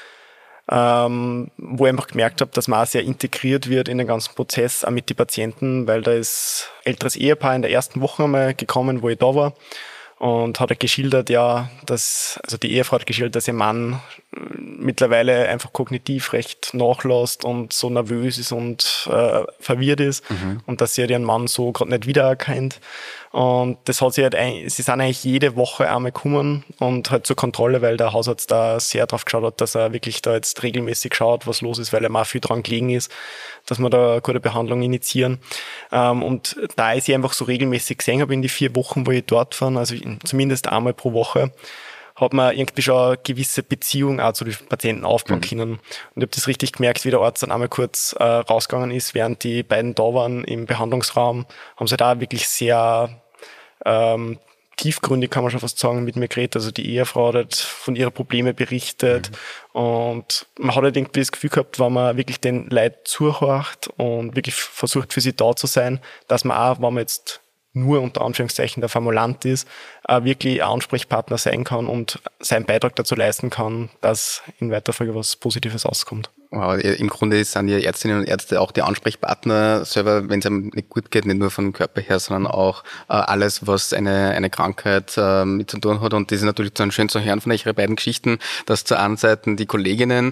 [SPEAKER 2] wo ich einfach gemerkt habe, dass man auch sehr integriert wird in den ganzen Prozess, auch mit den Patienten, weil da ist ein älteres Ehepaar in der ersten Woche einmal gekommen, wo ich da war, und hat geschildert, ja, also die Ehefrau hat geschildert, dass ihr Mann mittlerweile einfach kognitiv recht nachlässt und so nervös ist und verwirrt ist, und dass sie halt ihren Mann so gerade nicht wiedererkennt. Und das hat sie halt, sie sind eigentlich jede Woche einmal gekommen und halt zur Kontrolle, weil der Hausarzt da sehr drauf geschaut hat, dass er wirklich da jetzt regelmäßig schaut, was los ist, weil er mal viel dran gelegen ist, dass wir da eine gute Behandlung initiieren. Und da ich sie einfach so regelmäßig gesehen habe in die 4 Wochen, wo ich dort war, also zumindest einmal pro Woche, hat man irgendwie schon eine gewisse Beziehung auch zu den Patienten aufbauen können. Und ich habe das richtig gemerkt, wie der Arzt dann einmal kurz rausgegangen ist, während die beiden da waren im Behandlungsraum, haben sie da wirklich sehr tiefgründig, kann man schon fast sagen, mit mir geredet. Also die Ehefrau hat halt von ihren Problemen berichtet, und man hat halt irgendwie das Gefühl gehabt, wenn man wirklich den Leuten zuhört und wirklich versucht, für sie da zu sein, dass man auch, wenn man jetzt nur unter Anführungszeichen der Formulant ist, wirklich ein Ansprechpartner sein kann und seinen Beitrag dazu leisten kann, dass in weiterer Folge was Positives rauskommt.
[SPEAKER 3] Wow, im Grunde sind ja Ärztinnen und Ärzte auch die Ansprechpartner selber, wenn es einem nicht gut geht, nicht nur vom Körper her, sondern auch alles, was eine Krankheit mit zu tun hat. Und das ist natürlich dann schön zu hören von euren beiden Geschichten, dass zur einen Seite die Kolleginnen,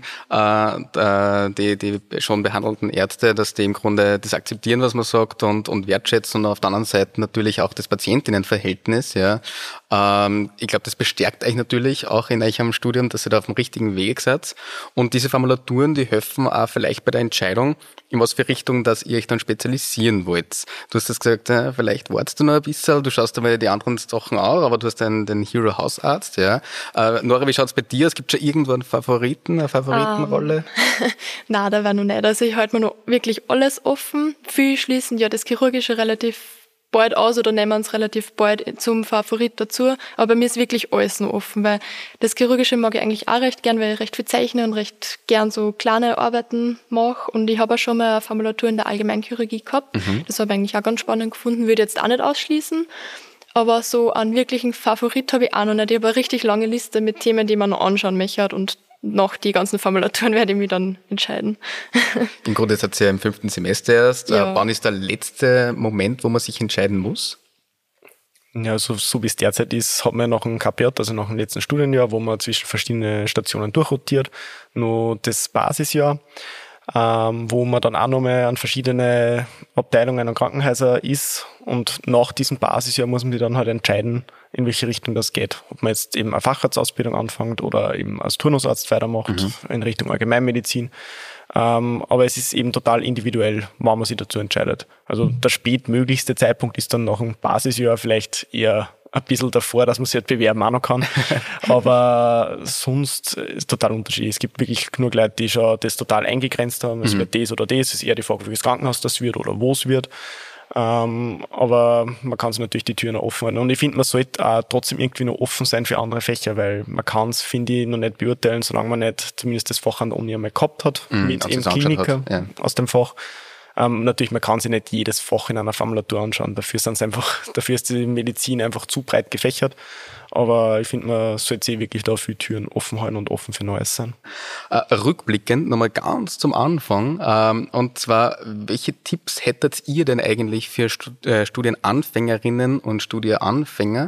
[SPEAKER 3] die schon behandelten Ärzte, dass die im Grunde das akzeptieren, was man sagt, und wertschätzen, und auf der anderen Seite natürlich auch das Patientinnenverhältnis. Ja. Ich glaube, das bestärkt euch natürlich auch in eurem Studium, dass ihr da auf dem richtigen Weg seid. Und diese Formulaturen, die helfen auch vielleicht bei der Entscheidung, in was für Richtung, dass ihr euch dann spezialisieren wollt. Du hast das gesagt, vielleicht wartest du noch ein bisschen, du schaust aber die anderen Sachen auch, aber du hast den Hero Hausarzt, ja. Nora, wie schaut's bei dir aus? Gibt es schon irgendwo einen Favoriten, eine Favoritenrolle?
[SPEAKER 1] Nein, da war noch nicht. Also ich halte mir noch wirklich alles offen. Viele schließen ja das Chirurgische relativ bald aus oder nehmen uns relativ bald zum Favorit dazu. Aber bei mir ist wirklich alles noch offen, weil das Chirurgische mag ich eigentlich auch recht gern, weil ich recht viel zeichne und recht gern so kleine Arbeiten mache. Und ich habe auch schon mal eine Formulatur in der Allgemeinchirurgie gehabt. Das habe ich eigentlich auch ganz spannend gefunden, würde jetzt auch nicht ausschließen. Aber so einen wirklichen Favorit habe ich auch noch nicht. Ich habe eine richtig lange Liste mit Themen, die man noch anschauen möchte, und nach die ganzen Formulaturen werde ich mich dann entscheiden.
[SPEAKER 3] Im Grunde seid ihr ja im 5. Semester erst.
[SPEAKER 1] Ja.
[SPEAKER 3] Wann ist der letzte Moment, wo man sich entscheiden muss?
[SPEAKER 2] Ja, so wie es derzeit ist, hat man nach dem KPJ, also nach dem letzten Studienjahr, wo man zwischen verschiedenen Stationen durchrotiert, nur das Basisjahr, wo man dann auch nochmal an verschiedene Abteilungen und Krankenhäuser ist, und nach diesem Basisjahr muss man sich dann halt entscheiden, in welche Richtung das geht. Ob man jetzt eben eine Facharztausbildung anfängt oder eben als Turnusarzt weitermacht in Richtung Allgemeinmedizin. Aber es ist eben total individuell, wann man sich dazu entscheidet. Also der spätmöglichste Zeitpunkt ist dann nach dem Basisjahr vielleicht eher ein bisschen davor, dass man sich halt bewerben auch noch kann. Aber sonst ist total unterschiedlich. Es gibt wirklich genug Leute, die schon das total eingegrenzt haben. Es wird das oder das. Es ist eher die Frage, welches Krankenhaus das wird oder wo es wird. Aber man kann sich natürlich die Türen offen halten. Und ich finde, man sollte auch trotzdem irgendwie noch offen sein für andere Fächer, weil man kann es, finde ich, noch nicht beurteilen, solange man nicht zumindest das Fach an der Uni einmal gehabt hat, mit eben Kliniker aus dem Fach. Natürlich, man kann sich nicht jedes Fach in einer Formulatur anschauen. Dafür ist die Medizin einfach zu breit gefächert. Aber ich finde, man sollte sich wirklich da viele Türen offen halten und offen für Neues sein.
[SPEAKER 3] Rückblickend nochmal ganz zum Anfang. Und zwar, welche Tipps hättet ihr denn eigentlich für Studienanfängerinnen und Studienanfänger,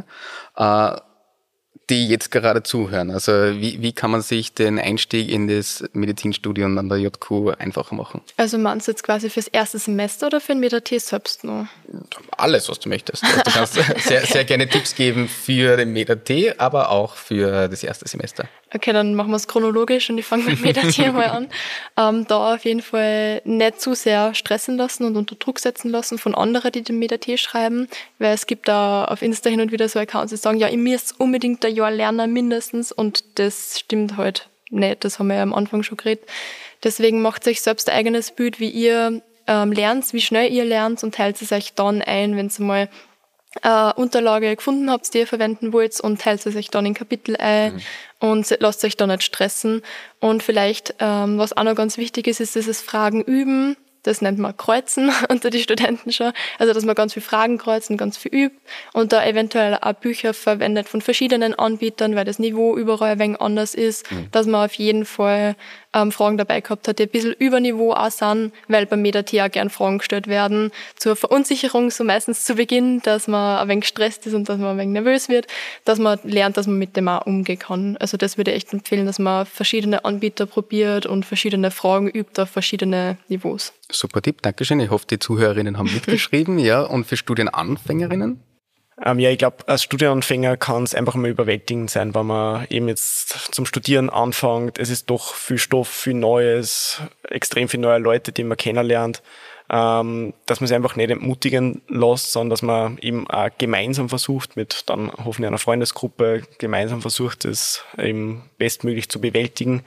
[SPEAKER 3] die jetzt gerade zuhören? Also wie kann man sich den Einstieg in das Medizinstudium an der JQ einfacher machen?
[SPEAKER 1] Also meinst du jetzt quasi fürs erste Semester oder für den MetaT selbst noch?
[SPEAKER 3] Alles, was du möchtest. Also du kannst sehr, sehr gerne Tipps geben für den MetaT, aber auch für das erste Semester.
[SPEAKER 1] Okay, dann machen wir es chronologisch und ich fange mit MetaT mal an. Da auf jeden Fall nicht zu sehr stressen lassen und unter Druck setzen lassen von anderen, die den MetaT schreiben, weil es gibt da auf Insta hin und wieder so Accounts, die sagen, ja, ihr müsst unbedingt ein Jahr lernen mindestens, und das stimmt halt nicht. Das haben wir ja am Anfang schon geredet. Deswegen macht euch selbst ein eigenes Bild, wie ihr lernt, wie schnell ihr lernt und teilt es euch dann ein, wenn ihr mal Unterlage gefunden habt, die ihr verwenden wollt und teilt es euch dann in Kapitel ein und lasst euch da nicht stressen. Und vielleicht, was auch noch ganz wichtig ist, ist dieses Fragen üben. Das nennt man Kreuzen unter die Studenten schon. Also, dass man ganz viel Fragen kreuzen, ganz viel übt und da eventuell auch Bücher verwendet von verschiedenen Anbietern, weil das Niveau überall ein wenig anders ist, dass man auf jeden Fall Fragen dabei gehabt hat, die ein bisschen über Niveau auch sind, weil beim MetaT auch gern Fragen gestellt werden zur Verunsicherung, so meistens zu Beginn, dass man ein wenig gestresst ist und dass man ein wenig nervös wird, dass man lernt, dass man mit dem auch umgehen kann. Also das würde ich echt empfehlen, dass man verschiedene Anbieter probiert und verschiedene Fragen übt auf verschiedene Niveaus.
[SPEAKER 3] Super Tipp, Dankeschön. Ich hoffe, die Zuhörerinnen haben mitgeschrieben. Ja, und für Studienanfängerinnen?
[SPEAKER 2] Ja, ich glaube, als Studienanfänger kann es einfach mal überwältigend sein, wenn man eben jetzt zum Studieren anfängt. Es ist doch viel Stoff, viel Neues, extrem viele neue Leute, die man kennenlernt. Dass man sich einfach nicht entmutigen lässt, sondern dass man eben auch gemeinsam versucht, mit dann hoffentlich einer Freundesgruppe gemeinsam versucht, das eben bestmöglich zu bewältigen.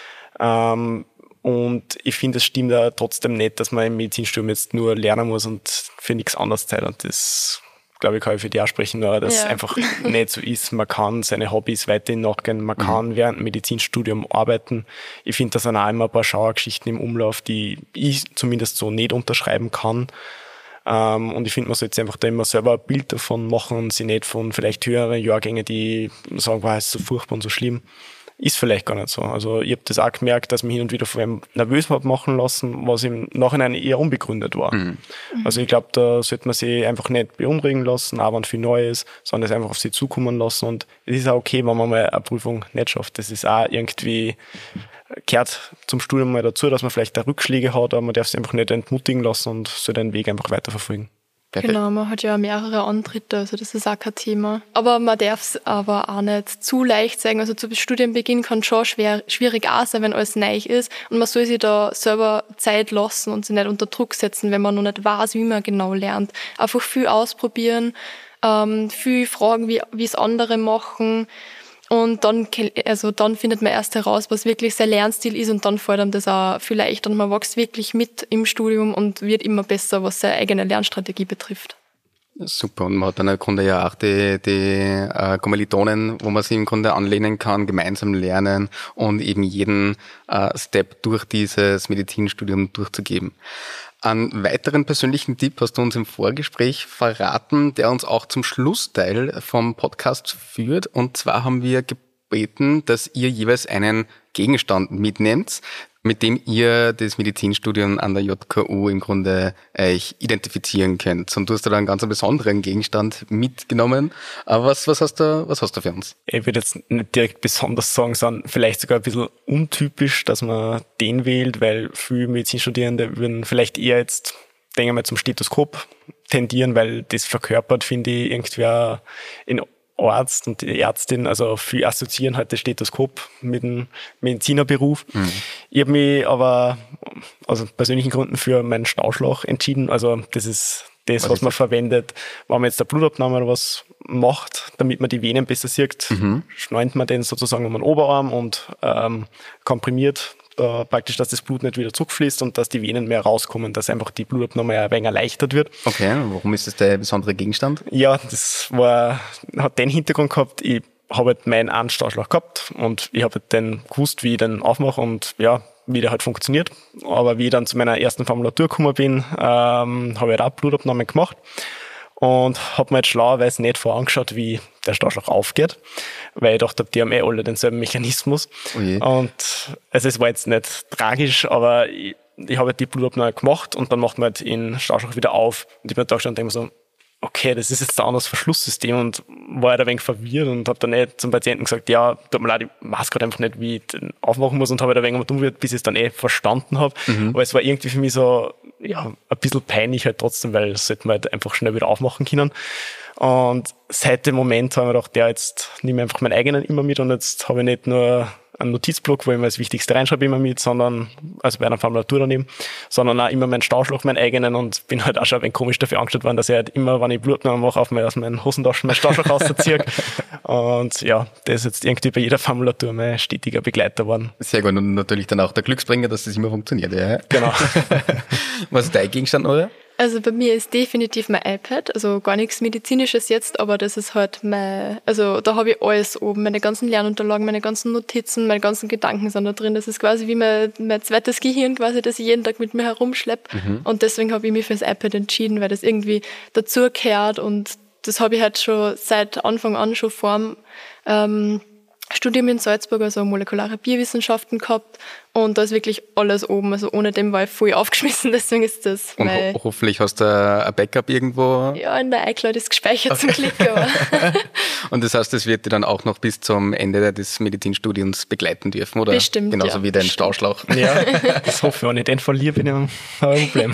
[SPEAKER 2] Und ich finde, es stimmt auch trotzdem nicht, dass man im Medizinstudium jetzt nur lernen muss und für nichts anderes Zeit. Und das, glaube ich, kann ich für die auch sprechen, dass es einfach nicht so ist. Man kann seine Hobbys weiterhin nachgehen, man kann während dem Medizinstudium arbeiten. Ich finde, da sind auch immer ein paar Schauergeschichten im Umlauf, die ich zumindest so nicht unterschreiben kann. Und ich finde, man sollte einfach da immer selber ein Bild davon machen und sich nicht von vielleicht höheren Jahrgängen, die sagen, wow, es ist so furchtbar und so schlimm. Ist vielleicht gar nicht so. Also ich habe das auch gemerkt, dass mich hin und wieder vor allem nervös habe machen lassen, was im Nachhinein eher unbegründet war. Also ich glaube, da sollte man sich einfach nicht beunruhigen lassen, auch wenn viel neu ist, sondern es einfach auf sich zukommen lassen. Und es ist auch okay, wenn man mal eine Prüfung nicht schafft. Das ist auch irgendwie, gehört zum Studium mal dazu, dass man vielleicht da Rückschläge hat, aber man darf sich einfach nicht entmutigen lassen und soll den Weg einfach weiterverfolgen.
[SPEAKER 3] Perfekt.
[SPEAKER 1] Genau, man hat ja mehrere Antritte, also das ist auch kein Thema. Aber man darf es aber auch nicht zu leicht sagen. Also zu Studienbeginn kann schon schwierig auch sein, wenn alles neu ist. Und man soll sich da selber Zeit lassen und sich nicht unter Druck setzen, wenn man noch nicht weiß, wie man genau lernt. Einfach viel ausprobieren, viel fragen, wie es andere machen. Und dann findet man erst heraus, was wirklich sein Lernstil ist und dann fällt einem das auch viel leichter und man wächst wirklich mit im Studium und wird immer besser, was seine eigene Lernstrategie betrifft.
[SPEAKER 3] Super, und man hat dann im Grunde ja auch die Kommilitonen, wo man sich im Grunde anlehnen kann, gemeinsam lernen und eben jeden Step durch dieses Medizinstudium durchzugeben. Einen weiteren persönlichen Tipp hast du uns im Vorgespräch verraten, der uns auch zum Schlussteil vom Podcast führt. Und zwar haben wir gebeten, dass ihr jeweils einen Gegenstand mitnehmt, mit dem ihr das Medizinstudium an der JKU im Grunde euch identifizieren könnt. Und du hast da einen ganz besonderen Gegenstand mitgenommen. Aber was hast du für uns? Ich
[SPEAKER 2] würde jetzt nicht direkt besonders sagen, sondern vielleicht sogar ein bisschen untypisch, dass man den wählt, weil viele Medizinstudierende würden vielleicht eher jetzt, denke ich mal, zum Stethoskop tendieren, weil das verkörpert, finde ich, irgendwie auch in Arzt und die Ärztin, also viel assoziieren halt das Stethoskop mit dem Medizinerberuf. Ich habe mich aber aus persönlichen Gründen für meinen Stauschlauch entschieden. Also das ist das, was man verwendet, wenn man jetzt eine Blutabnahme oder was macht, damit man die Venen besser sieht, schneunt man den sozusagen um den Oberarm und komprimiert praktisch, dass das Blut nicht wieder zurückfließt und dass die Venen mehr rauskommen, dass einfach die Blutabnahme ein wenig erleichtert wird.
[SPEAKER 3] Okay, warum ist das der besondere Gegenstand?
[SPEAKER 2] Ja, das hat den Hintergrund gehabt, ich habe halt meinen einen Stauschlauch gehabt und ich habe halt dann gewusst, wie ich den aufmache und ja, wie der halt funktioniert. Aber wie ich dann zu meiner ersten Formulatur gekommen bin, habe ich halt auch Blutabnahme gemacht. Und habe mir jetzt schlauerweise nicht vorangeschaut, wie der Stauschlauch aufgeht, weil ich dachte, die haben alle denselben Mechanismus. Und also es war jetzt nicht tragisch, aber ich habe halt die Blutabnahme gemacht und dann macht man halt den Stauschlauch wieder auf. Und ich bin da gestanden und denke mir so, okay, das ist jetzt ein anderes Verschlusssystem und war halt ein wenig verwirrt und habe dann nicht zum Patienten gesagt, ja, tut mir leid, ich weiß gerade einfach nicht, wie ich den aufmachen muss und habe halt ein wenig dumm wird, bis ich es dann verstanden habe. Aber es war irgendwie für mich so, ja, ein bisschen peinlich halt trotzdem, weil das sollte man halt einfach schnell wieder aufmachen können. Und seit dem Moment haben wir gedacht, ja, jetzt nehme ich einfach meinen eigenen immer mit und jetzt habe ich nicht nur einen Notizblock, wo ich mir das Wichtigste reinschreibe immer mit, sondern, also bei einer Formulatur daneben, sondern auch immer meinen Stauschloch, meinen eigenen, und bin halt auch schon ein wenig komisch dafür angestellt worden, dass ich halt immer, wenn ich Blutnahme mache, aus meinen Hosentaschen mein Stauschloch rausziehe. Und ja, das ist jetzt irgendwie bei jeder Formulatur mein stetiger Begleiter geworden.
[SPEAKER 3] Sehr gut, und natürlich dann auch der Glücksbringer, dass das immer funktioniert. Ja.
[SPEAKER 2] Genau.
[SPEAKER 3] Was ist dein Gegenstand, oder?
[SPEAKER 1] Also bei mir ist definitiv mein iPad, also gar nichts Medizinisches jetzt, aber das ist halt also da habe ich alles oben, meine ganzen Lernunterlagen, meine ganzen Notizen, meine ganzen Gedanken sind da drin. Das ist quasi wie mein zweites Gehirn quasi, das ich jeden Tag mit mir herumschleppe. Und deswegen habe ich mich für das iPad entschieden, weil das irgendwie dazugehört, und das habe ich halt schon seit Anfang an schon vor dem Studium in Salzburg, also molekulare Biowissenschaften gehabt, und da ist wirklich alles oben, also ohne dem war ich voll aufgeschmissen, deswegen ist das
[SPEAKER 3] und hoffentlich hast du ein Backup irgendwo?
[SPEAKER 1] Ja, in der iCloud ist gespeichert zum Glück. Aber
[SPEAKER 3] und das heißt, das wird dir dann auch noch bis zum Ende des Medizinstudiums begleiten dürfen, oder?
[SPEAKER 1] Bestimmt,
[SPEAKER 3] genauso wie dein Stauschlauch.
[SPEAKER 2] Ja, das hoffe ich, wenn ich den verliere, bin ich ein Problem.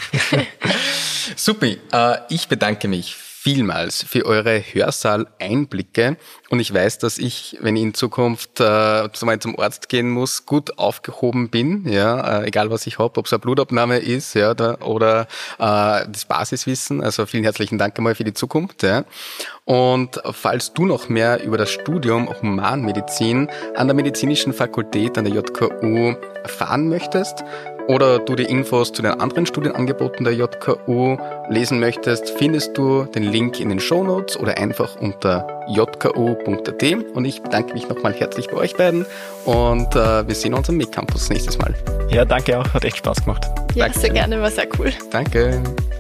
[SPEAKER 3] Super, ich bedanke mich vielmals für eure Hörsaal-Einblicke, und ich weiß, dass ich, wenn ich in Zukunft zum Arzt gehen muss, gut aufgehoben bin, ja, egal was ich habe, ob es eine Blutabnahme ist, ja, oder das Basiswissen. Also vielen herzlichen Dank einmal für die Zukunft. Ja. Und falls du noch mehr über das Studium Humanmedizin an der Medizinischen Fakultät an der JKU erfahren möchtest, oder du die Infos zu den anderen Studienangeboten der JKU lesen möchtest, findest du den Link in den Shownotes oder einfach unter jku.at. Und ich bedanke mich nochmal herzlich bei euch beiden, und wir sehen uns am MIG Campus nächstes Mal.
[SPEAKER 2] Ja, danke auch, hat echt Spaß gemacht.
[SPEAKER 1] ja,
[SPEAKER 3] Danke.
[SPEAKER 1] sehr gerne, war sehr cool.
[SPEAKER 3] Danke.